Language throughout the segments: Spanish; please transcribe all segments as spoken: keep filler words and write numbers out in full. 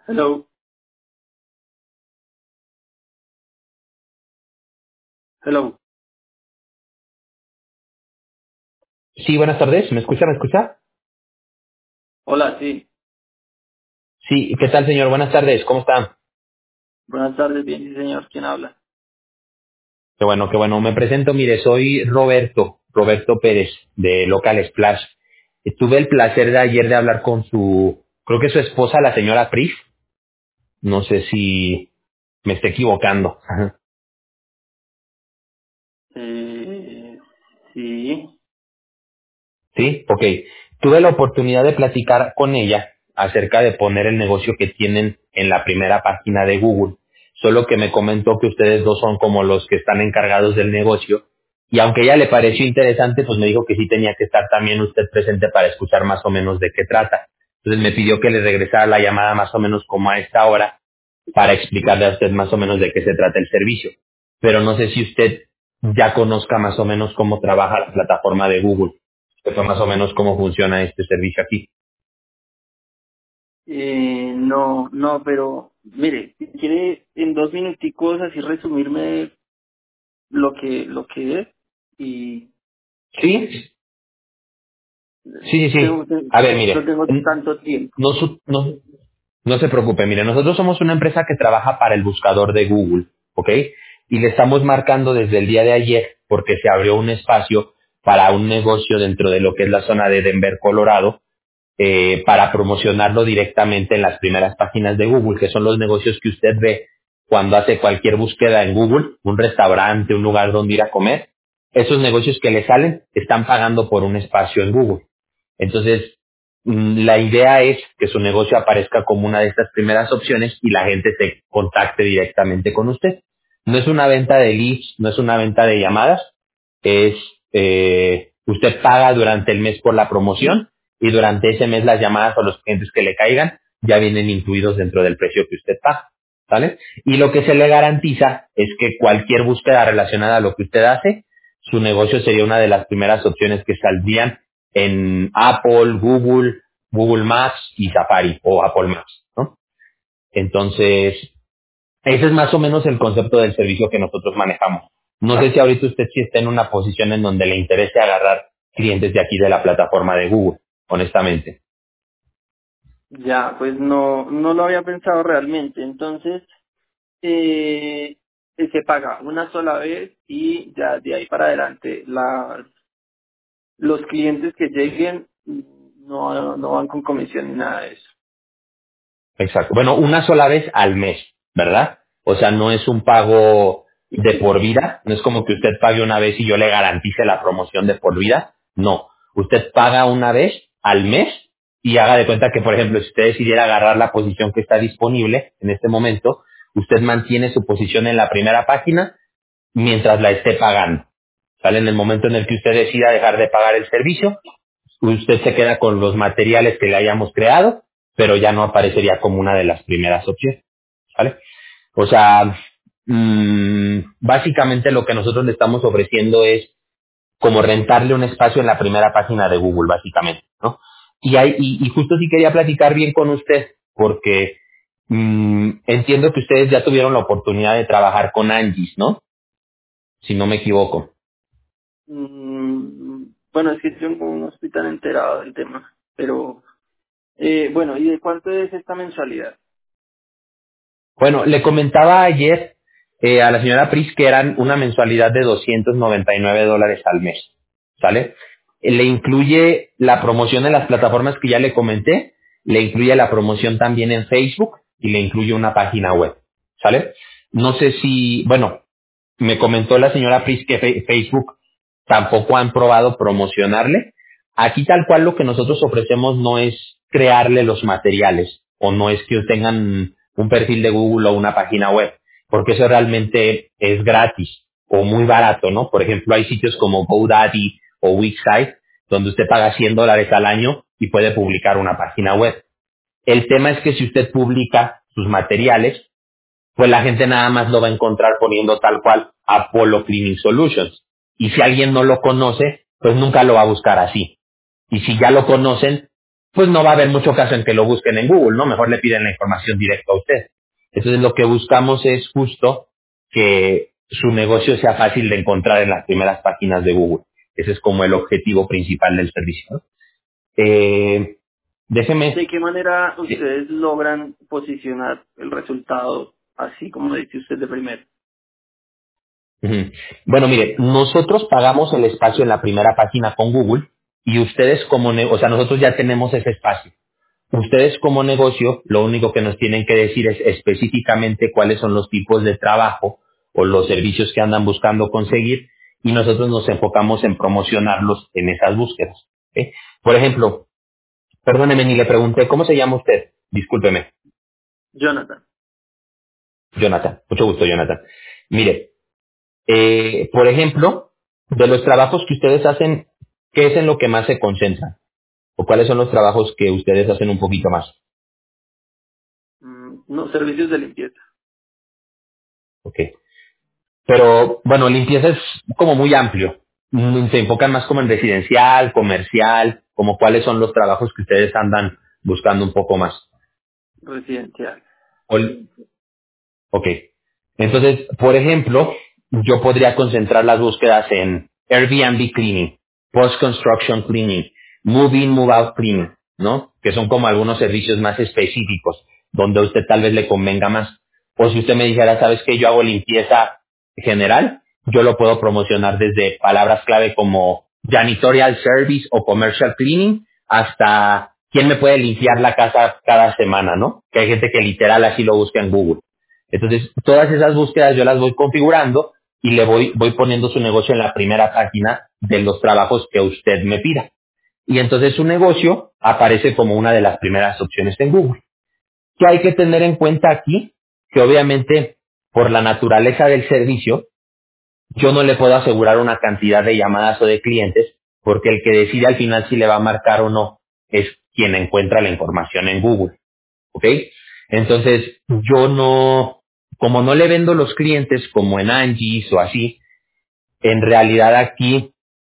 Hello, hello. Sí, buenas tardes. ¿Me escucha? ¿Me escucha? Hola, sí. Sí, ¿qué tal, señor? Buenas tardes. ¿Cómo está? Buenas tardes, bien, sí, señor. ¿Quién habla? Qué bueno, qué bueno. Me presento, mire, soy Roberto, Roberto Pérez, de Local Splash. Eh, Tuve el placer de ayer de hablar con su, creo que su esposa, la señora Pris. No sé si me estoy equivocando. Ajá. Eh, sí. Sí, ok. Tuve la oportunidad de platicar con ella acerca de poner el negocio que tienen en la primera página de Google. Solo que me comentó que ustedes dos son como los que están encargados del negocio. Y aunque a ella le pareció interesante, pues me dijo que sí tenía que estar también usted presente para escuchar más o menos de qué trata. Entonces me pidió que le regresara la llamada más o menos como a esta hora para explicarle a usted más o menos de qué se trata el servicio. Pero no sé si usted ya conozca más o menos cómo trabaja la plataforma de Google, sepa más o menos cómo funciona este servicio aquí. Eh, no, no, pero mire, si quiere en dos minuticos así resumirme lo que lo que es y Sí, sí, sí, tengo sí. que- A ver, no mire, tengo n- tanto tiempo. no, su- no, no se preocupe, mire, nosotros somos una empresa que trabaja para el buscador de Google, ¿ok? Y le estamos marcando desde el día de ayer porque se abrió un espacio para un negocio dentro de lo que es la zona de Denver, Colorado, eh, para promocionarlo directamente en las primeras páginas de Google, que son los negocios que usted ve cuando hace cualquier búsqueda en Google, un restaurante, un lugar donde ir a comer. Esos negocios que le salen están pagando por un espacio en Google. Entonces, mm, la idea es que su negocio aparezca como una de estas primeras opciones y la gente se contacte directamente con usted. No es una venta de leads, no es una venta de llamadas, es eh, usted paga durante el mes por la promoción y durante ese mes las llamadas o los clientes que le caigan ya vienen incluidos dentro del precio que usted paga, ¿vale? Y lo que se le garantiza es que cualquier búsqueda relacionada a lo que usted hace, su negocio sería una de las primeras opciones que saldrían en Apple, Google, Google Maps y Safari o Apple Maps, ¿no? Entonces, ese es más o menos el concepto del servicio que nosotros manejamos. No sé si ahorita usted sí está en una posición en donde le interese agarrar clientes de aquí de la plataforma de Google, honestamente. Ya, pues no no lo había pensado realmente. Entonces, eh, eh, se paga una sola vez y ya de ahí para adelante las los clientes que lleguen no, no van con comisión ni nada de eso. Exacto. Bueno, una sola vez al mes, ¿verdad? O sea, no es un pago de por vida, no es como que usted pague una vez y yo le garantice la promoción de por vida. No, usted paga una vez al mes y haga de cuenta que, por ejemplo, si usted decidiera agarrar la posición que está disponible en este momento, usted mantiene su posición en la primera página mientras la esté pagando. ¿Sale? En el momento en el que usted decida dejar de pagar el servicio, usted se queda con los materiales que le hayamos creado, pero ya no aparecería como una de las primeras opciones, ¿vale? O sea, mm, básicamente lo que nosotros le estamos ofreciendo es como rentarle un espacio en la primera página de Google, básicamente, ¿no? Y, hay, y, y justo sí quería platicar bien con usted, porque mm, entiendo que ustedes ya tuvieron la oportunidad de trabajar con Angie's, ¿no? Si no me equivoco. Mm, bueno, es que yo no estoy tan enterado del tema, pero eh, bueno, ¿y de cuánto es esta mensualidad? Bueno, le comentaba ayer eh, a la señora Pris que eran una mensualidad de doscientos noventa y nueve dólares al mes, ¿sale? Eh, Le incluye la promoción en las plataformas que ya le comenté, le incluye la promoción también en Facebook y le incluye una página web, ¿sale? No sé si, bueno, me comentó la señora Pris que Fe- Facebook tampoco han probado promocionarle. Aquí tal cual lo que nosotros ofrecemos no es crearle los materiales o no es que tengan un perfil de Google o una página web, porque eso realmente es gratis o muy barato, ¿no? Por ejemplo, hay sitios como GoDaddy o Wixsite donde usted paga cien dólares al año y puede publicar una página web. El tema es que si usted publica sus materiales, pues la gente nada más lo va a encontrar poniendo tal cual Apollo Cleaning Solutions. Y si alguien no lo conoce, pues nunca lo va a buscar así. Y si ya lo conocen, pues no va a haber mucho caso en que lo busquen en Google, ¿no? Mejor le piden la información directa a usted. Entonces lo que buscamos es justo que su negocio sea fácil de encontrar en las primeras páginas de Google. Ese es como el objetivo principal del servicio, ¿no? Eh, ¿De déjeme, qué manera sí. ustedes logran posicionar el resultado así como dice usted de primero? Ujú. Bueno, mire, nosotros pagamos el espacio en la primera página con Google y ustedes como, ne- o sea, nosotros ya tenemos ese espacio. Ustedes como negocio, lo único que nos tienen que decir es específicamente cuáles son los tipos de trabajo o los servicios que andan buscando conseguir y nosotros nos enfocamos en promocionarlos en esas búsquedas. ¿Ok? Por ejemplo, perdóneme, ni le pregunté, ¿cómo se llama usted? Discúlpeme, Jonathan. Jonathan. Mucho gusto, Jonathan. Mire, eh, por ejemplo, de los trabajos que ustedes hacen, ¿qué es en lo que más se concentran? ¿O cuáles son los trabajos que ustedes hacen un poquito más? Mm, no, servicios de limpieza. Ok. Pero bueno, limpieza es como muy amplio. Mm, Se enfocan más como en residencial, comercial, como cuáles son los trabajos que ustedes andan buscando un poco más. Residencial. Ol- Ok. Entonces, por ejemplo, yo podría concentrar las búsquedas en Airbnb cleaning, post-construction cleaning, move-in, move-out cleaning, ¿no? Que son como algunos servicios más específicos, donde a usted tal vez le convenga más. O si usted me dijera, ¿sabes qué? Yo hago limpieza general, yo lo puedo promocionar desde palabras clave como janitorial service o commercial cleaning hasta quién me puede limpiar la casa cada semana, ¿no? Que hay gente que literal así lo busca en Google. Entonces, todas esas búsquedas yo las voy configurando y le voy, voy poniendo su negocio en la primera página de los trabajos que usted me pida. Y entonces su negocio aparece como una de las primeras opciones en Google. ¿Qué hay que tener en cuenta aquí? Que obviamente, por la naturaleza del servicio, yo no le puedo asegurar una cantidad de llamadas o de clientes, porque el que decide al final si le va a marcar o no es quien encuentra la información en Google. ¿Ok? Entonces, yo no, como no le vendo los clientes como en Angie's o así, en realidad aquí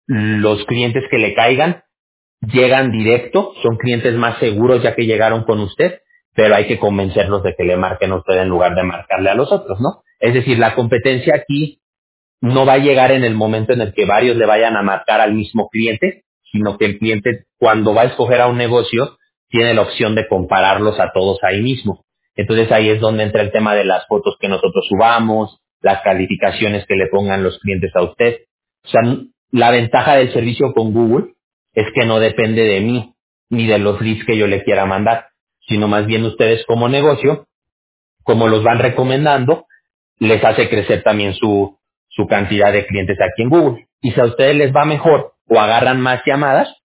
los clientes que le caigan llegan directo, son clientes más seguros ya que llegaron con usted, pero hay que convencerlos de que le marquen a usted en lugar de marcarle a los otros, ¿no? Es decir, la competencia aquí no va a llegar en el momento en el que varios le vayan a marcar al mismo cliente, sino que el cliente cuando va a escoger a un negocio tiene la opción de compararlos a todos ahí mismo. Entonces ahí es donde entra el tema de las fotos que nosotros subamos, las calificaciones que le pongan los clientes a usted. O sea, la ventaja del servicio con Google es que no depende de mí ni de los leads que yo le quiera mandar, sino más bien ustedes como negocio, como los van recomendando, les hace crecer también su, su cantidad de clientes aquí en Google. Y si a ustedes les va mejor o agarran más llamadas,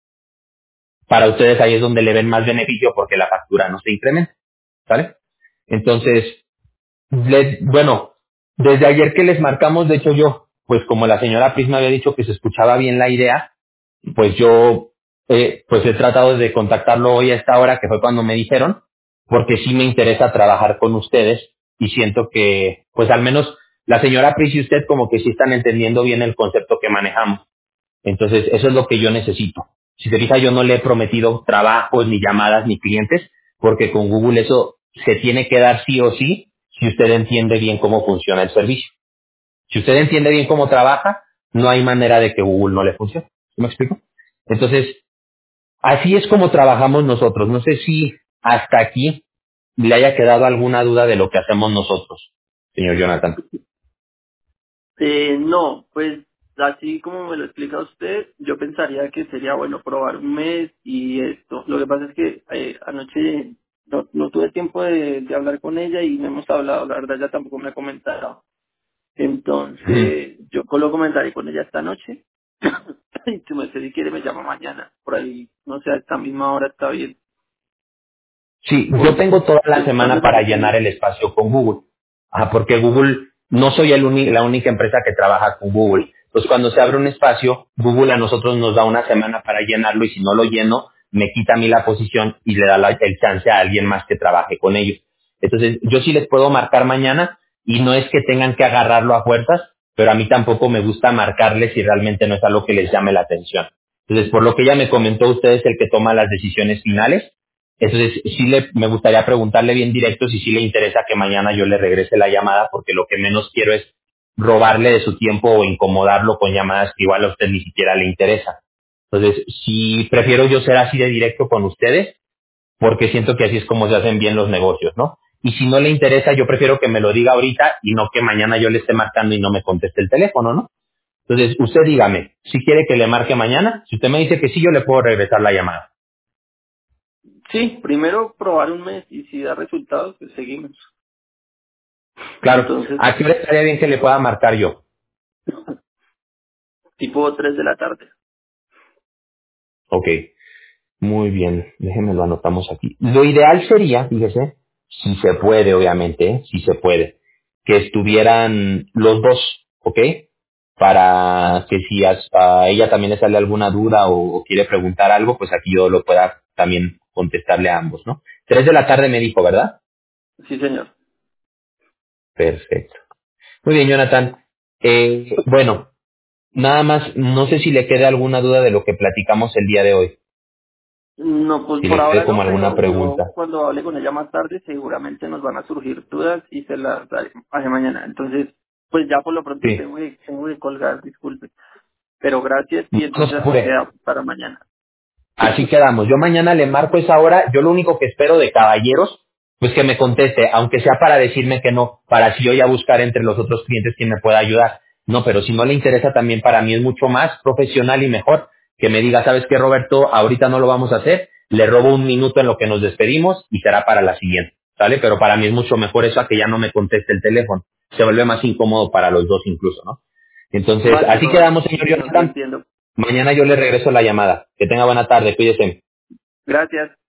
para ustedes ahí es donde le ven más beneficio porque la factura no se incrementa, ¿sale? Entonces, le- bueno, desde ayer que les marcamos, de hecho yo, pues como la señora Prisma había dicho que se escuchaba bien la idea, pues yo eh, pues he tratado de contactarlo hoy a esta hora, que fue cuando me dijeron, porque sí me interesa trabajar con ustedes y siento que, pues al menos la señora Pris y usted como que sí están entendiendo bien el concepto que manejamos. Entonces, eso es lo que yo necesito. Si se fija, yo no le he prometido trabajos, ni llamadas, ni clientes, porque con Google eso se tiene que dar sí o sí si usted entiende bien cómo funciona el servicio. Si usted entiende bien cómo trabaja, no hay manera de que Google no le funcione. ¿Sí me explico? Entonces, así es como trabajamos nosotros. No sé si hasta aquí le haya quedado alguna duda de lo que hacemos nosotros, señor Jonathan. Eh, no, pues así como me lo explica usted, yo pensaría que sería bueno probar un mes y esto. Lo que pasa es que eh, anoche no, no tuve tiempo de, de hablar con ella y no hemos hablado, la verdad ya tampoco me ha comentado. Ujú. Entonces, yo lo comentaré con ella esta noche. Y si me si quiere me llama mañana, por ahí, no sé, a esta misma hora está bien. Sí, O yo tengo toda la sí, semana cuando se para le llenar quede. el espacio con Google. Ajá, porque Google, no soy el uni- la única empresa que trabaja con Google. Entonces, cuando se abre un espacio, Google a nosotros nos da una semana para llenarlo y si no lo lleno, me quita a mí la posición y le da la- el chance a alguien más que trabaje con ellos. Entonces, yo sí les puedo marcar mañana y no es que tengan que agarrarlo a fuerzas, pero a mí tampoco me gusta marcarles si realmente no es algo que les llame la atención. Entonces, por lo que ella me comentó, usted es el que toma las decisiones finales. Entonces, sí le, me gustaría preguntarle bien directo si sí le interesa que mañana yo le regrese la llamada, porque lo que menos quiero es robarle de su tiempo o incomodarlo con llamadas que igual a usted ni siquiera le interesa. Entonces, sí prefiero yo ser así de directo con ustedes, porque siento que así es como se hacen bien los negocios, ¿no? Y si no le interesa, yo prefiero que me lo diga ahorita y no que mañana yo le esté marcando y no me conteste el teléfono, ¿no? Entonces, usted dígame, si quiere que le marque mañana, si usted me dice que sí, yo le puedo regresar la llamada. Sí, primero probar un mes y si da resultados, pues seguimos. Claro, Entonces, ¿a qué hora estaría bien que le pueda marcar yo? tipo tres de la tarde. Ok, muy bien, déjenme lo anotamos aquí. Lo ideal sería, fíjese, si se puede, obviamente, ¿eh? Si se puede, que estuvieran los dos, ¿ok? Para que si a, a ella también le sale alguna duda o, o quiere preguntar algo, pues aquí yo lo pueda también contestarle a ambos, ¿no? Tres de la tarde me dijo, ¿verdad? Sí, señor. Perfecto. Muy bien, Jonathan. Eh, bueno, nada más, no sé si le queda alguna duda de lo que platicamos el día de hoy, No, pues si por le quede ahora como no, alguna pero yo pregunta. cuando hable con ella más tarde seguramente nos van a surgir dudas y se las daré hace mañana. Entonces, pues ya por lo pronto Sí, tengo que, tengo que colgar, disculpe. Pero gracias no y no se entonces así apure. queda para mañana. Así quedamos. Yo mañana le marco esa hora. Yo lo único que espero de caballeros, pues que me conteste, aunque sea para decirme que no, para así yo ya buscar entre los otros clientes quien me pueda ayudar. No, pero si no le interesa también para mí es mucho más profesional y mejor que me diga, ¿sabes qué, Roberto? Ahorita no lo vamos a hacer. Le robo un minuto en lo que nos despedimos y será para la siguiente. ¿Sale? Pero para mí es mucho mejor eso a que ya no me conteste el teléfono. Se vuelve más incómodo para los dos incluso, ¿no? Entonces, Vale, así Robert. quedamos, señor No, lo Jonathan. entiendo. Mañana yo le regreso la llamada. Que tenga buena tarde. Cuídese. Gracias.